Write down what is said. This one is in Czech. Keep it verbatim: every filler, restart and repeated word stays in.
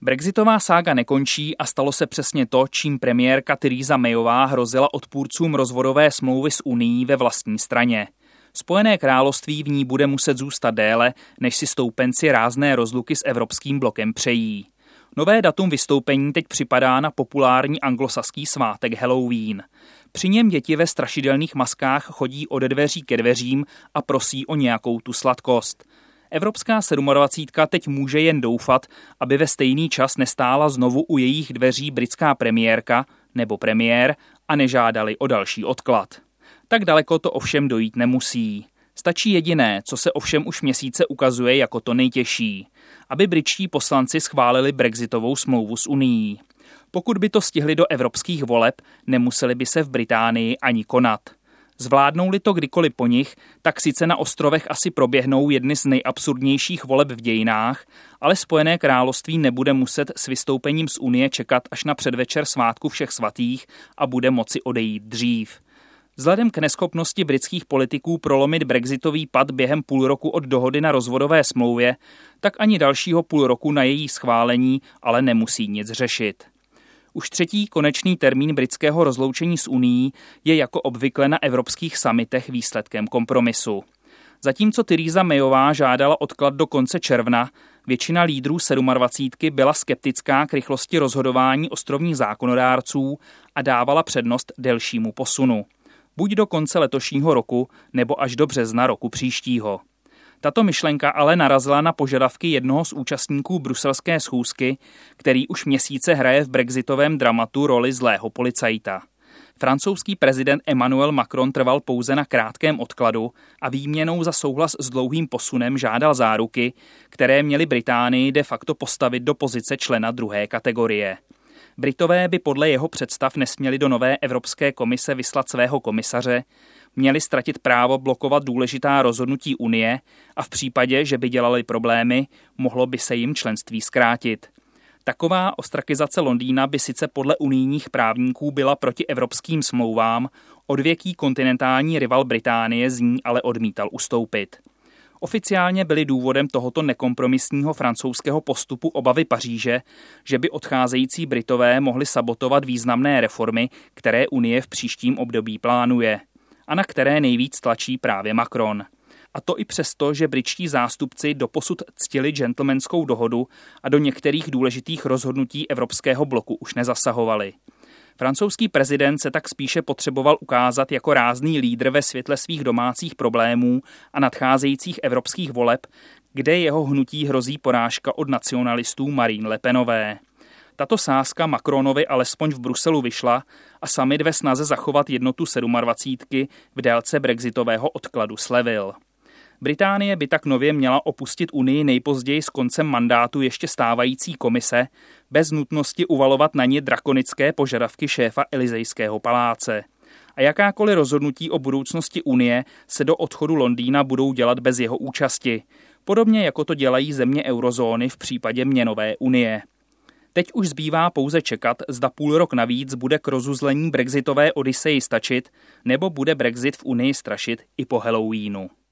Brexitová sága nekončí a stalo se přesně to, čím premiérka Theresa Mayová hrozila odpůrcům rozvodové smlouvy s Unií ve vlastní straně. Spojené království v ní bude muset zůstat déle, než si stoupenci rázné rozluky s evropským blokem přejí. Nové datum vystoupení teď připadá na populární anglosaský svátek Halloween. Při něm děti ve strašidelných maskách chodí ode dveří ke dveřím a prosí o nějakou tu sladkost. Evropská sedmadvacítka teď může jen doufat, aby ve stejný čas nestála znovu u jejich dveří britská premiérka nebo premiér a nežádali o další odklad. Tak daleko to ovšem dojít nemusí. Stačí jediné, co se ovšem už měsíce ukazuje jako to nejtěžší, aby britští poslanci schválili brexitovou smlouvu s Unií. Pokud by to stihli do evropských voleb, nemuseli by se v Británii ani konat. Zvládnou-li to kdykoliv po nich, tak sice na ostrovech asi proběhnou jedny z nejabsurdnějších voleb v dějinách, ale Spojené království nebude muset s vystoupením z Unie čekat až na předvečer svátku všech svatých a bude moci odejít dřív. Vzhledem k neschopnosti britských politiků prolomit brexitový pad během půl roku od dohody na rozvodové smlouvě, tak ani dalšího půl roku na její schválení ale nemusí nic řešit. Už třetí konečný termín britského rozloučení s Unií je jako obvykle na evropských summitech výsledkem kompromisu. Zatímco Theresa Mayová žádala odklad do konce června, většina lídrů sedmadvacítky byla skeptická k rychlosti rozhodování ostrovních zákonodárců a dávala přednost delšímu posunu. Buď do konce letošního roku, nebo až do března roku příštího. Tato myšlenka ale narazila na požadavky jednoho z účastníků bruselské schůzky, který už měsíce hraje v brexitovém dramatu roli zlého policajta. Francouzský prezident Emmanuel Macron trval pouze na krátkém odkladu a výměnou za souhlas s dlouhým posunem žádal záruky, které měly Británii de facto postavit do pozice člena druhé kategorie. Britové by podle jeho představ nesměli do nové Evropské komise vyslat svého komisaře, měli ztratit právo blokovat důležitá rozhodnutí Unie a v případě, že by dělali problémy, mohlo by se jim členství zkrátit. Taková ostrakizace Londýna by sice podle unijních právníků byla proti evropským smlouvám, odvěký kontinentální rival Británie z ní ale odmítal ustoupit. Oficiálně byly důvodem tohoto nekompromisního francouzského postupu obavy Paříže, že by odcházející Britové mohli sabotovat významné reformy, které Unie v příštím období plánuje a na které nejvíc tlačí právě Macron. A to i přesto, že britští zástupci doposud ctili gentlemanskou dohodu a do některých důležitých rozhodnutí evropského bloku už nezasahovali. Francouzský prezident se tak spíše potřeboval ukázat jako rázný lídr ve světle svých domácích problémů a nadcházejících evropských voleb, kde jeho hnutí hrozí porážka od nacionalistů Marine Le Penové. Tato sázka Macronovi alespoň v Bruselu vyšla a summit ve snaze zachovat jednotu sedmadvacítky v délce brexitového odkladu slevil. Británie by tak nově měla opustit Unii nejpozději s koncem mandátu ještě stávající komise, bez nutnosti uvalovat na ně drakonické požadavky šéfa Elysejského paláce. A jakákoliv rozhodnutí o budoucnosti Unie se do odchodu Londýna budou dělat bez jeho účasti, podobně jako to dělají země eurozóny v případě měnové unie. Teď už zbývá pouze čekat, zda půl rok navíc bude k rozuzlení brexitové odyseji stačit, nebo bude Brexit v Unii strašit i po Halloweenu.